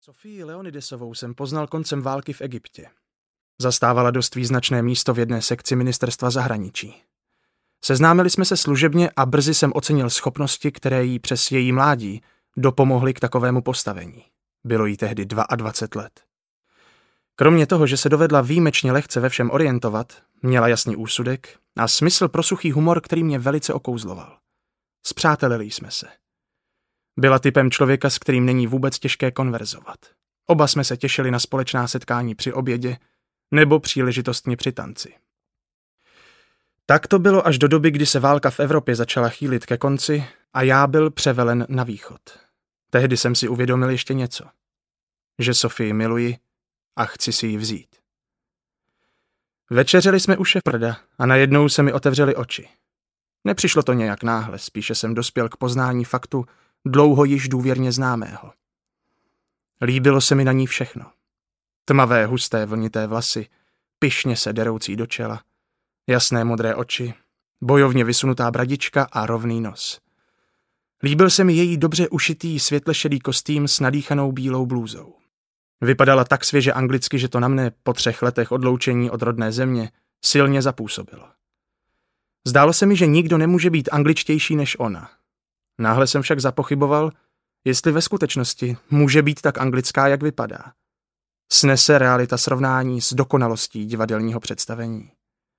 Sofii Leonidesovou jsem poznal koncem války v Egyptě. Zastávala dost význačné místo v jedné sekci ministerstva zahraničí. Seznámili jsme se služebně a brzy jsem ocenil schopnosti, které jí přes její mládí dopomohly k takovému postavení. Bylo jí tehdy 22 let. Kromě toho, že se dovedla výjimečně lehce ve všem orientovat, měla jasný úsudek a smysl pro suchý humor, který mě velice okouzloval. Spřátelili jsme se. Byla typem člověka, s kterým není vůbec těžké konverzovat. Oba jsme se těšili na společná setkání při obědě nebo příležitostně při tanci. Tak to bylo až do doby, kdy se válka v Evropě začala chýlit ke konci a já byl převelen na východ. Tehdy jsem si uvědomil ještě něco. Že Sofii miluji a chci si ji vzít. Večeřili jsme u šéfprda a najednou se mi otevřely oči. Nepřišlo to nějak náhle, spíše jsem dospěl k poznání faktu dlouho již důvěrně známého. Líbilo se mi na ní všechno. Tmavé, husté, vlnité vlasy, pyšně se deroucí do čela, jasné modré oči, bojovně vysunutá bradička a rovný nos. Líbil se mi její dobře ušitý světle šedý kostým s nadýchanou bílou blůzou. Vypadala tak svěže anglicky, že to na mne po 3 letech odloučení od rodné země silně zapůsobilo. Zdálo se mi, že nikdo nemůže být angličtější než ona. Náhle jsem však zapochyboval, jestli ve skutečnosti může být tak anglická, jak vypadá. Snese realita srovnání s dokonalostí divadelního představení.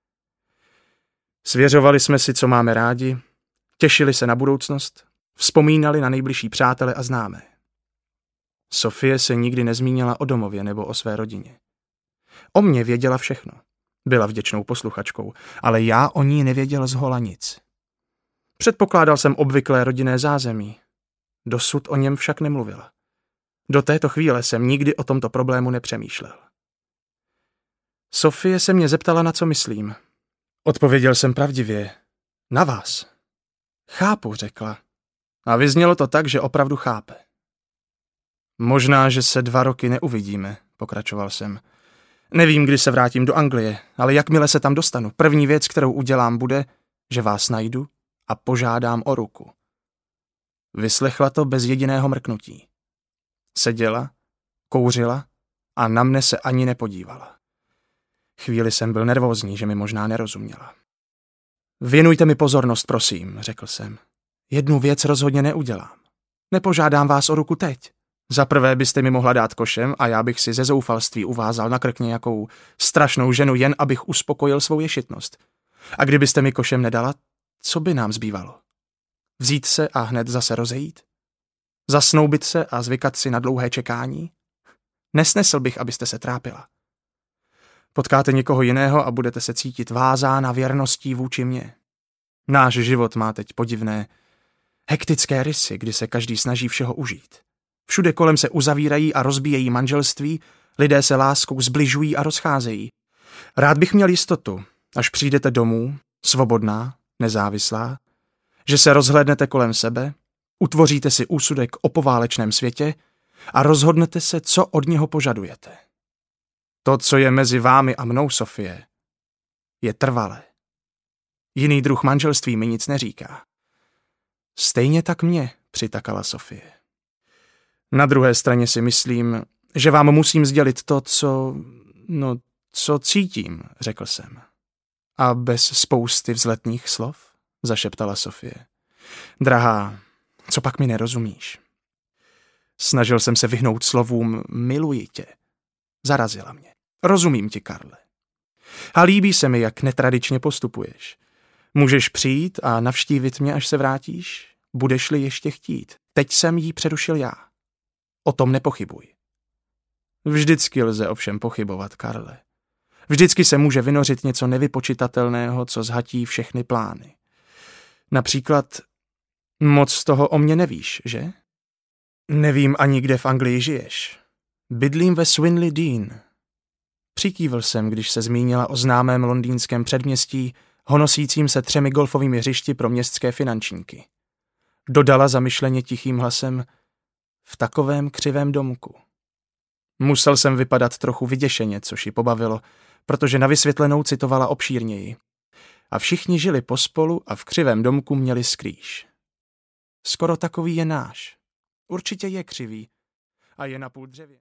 Svěřovali jsme si, co máme rádi, těšili se na budoucnost, vzpomínali na nejbližší přátele a známé. Sofie se nikdy nezmínila o domově nebo o své rodině. O mně věděla všechno. Byla vděčnou posluchačkou, ale já o ní nevěděl zhola nic. Předpokládal jsem obvyklé rodinné zázemí. Dosud o něm však nemluvila. Do této chvíle jsem nikdy o tomto problému nepřemýšlel. Sofie se mě zeptala, na co myslím. Odpověděl jsem pravdivě. Na vás. Chápu, řekla. A vyznělo to tak, že opravdu chápe. Možná, že se 2 roky neuvidíme, pokračoval jsem. Nevím, kdy se vrátím do Anglie, ale jakmile se tam dostanu, první věc, kterou udělám, bude, že vás najdu a požádám o ruku. Vyslechla to bez jediného mrknutí. Seděla, kouřila a na mne se ani nepodívala. Chvíli jsem byl nervózní, že mi možná nerozuměla. Věnujte mi pozornost, prosím, řekl jsem. Jednu věc rozhodně neudělám. Nepožádám vás o ruku teď. Za prvé byste mi mohla dát košem a já bych si ze zoufalství uvázal na krk nějakou strašnou ženu, jen abych uspokojil svou ješitnost. A kdybyste mi košem nedala, co by nám zbývalo? Vzít se a hned zase rozejít? Zasnoubit se a zvykat si na dlouhé čekání? Nesnesl bych, abyste se trápila. Potkáte někoho jiného a budete se cítit vázána věrností vůči mně. Náš život má teď podivné, hektické rysy, kdy se každý snaží všeho užít. Všude kolem se uzavírají a rozbíjejí manželství, lidé se láskou zbližují a rozcházejí. Rád bych měl jistotu, až přijdete domů, svobodná, nezávislá, že se rozhlédnete kolem sebe, utvoříte si úsudek o poválečném světě a rozhodnete se, co od něho požadujete. To, co je mezi vámi a mnou, Sofie, je trvalé. Jiný druh manželství mi nic neříká. Stejně tak mě, přitakala Sofie. Na druhé straně si myslím, že vám musím sdělit to, co cítím, řekl jsem. A bez spousty vzletných slov, zašeptala Sofie. Drahá, co pak mi nerozumíš? Snažil jsem se vyhnout slovům miluji tě. Zarazila mě. Rozumím ti, Karle. A líbí se mi, jak netradičně postupuješ. Můžeš přijít a navštívit mě, až se vrátíš? Budeš-li ještě chtít. Teď jsem jí přerušil já. O tom nepochybuj. Vždycky lze ovšem pochybovat, Karle. Vždycky se může vynořit něco nevypočitatelného, co zhatí všechny plány. Například, moc toho o mně nevíš, že? Nevím ani, kde v Anglii žiješ. Bydlím ve Swinley Dean. Přikývl jsem, když se zmínila o známém londýnském předměstí, honosícím se 3 golfovými hřišti pro městské finančníky. Dodala zamyšleně tichým hlasem, v takovém křivém domku. Musel jsem vypadat trochu vyděšeně, což ji pobavilo, protože na vysvětlenou citovala obšírněji. A všichni žili pospolu a v křivém domku měli skrýš. Skoro takový je náš. Určitě je křivý. a je napůl dřevěný.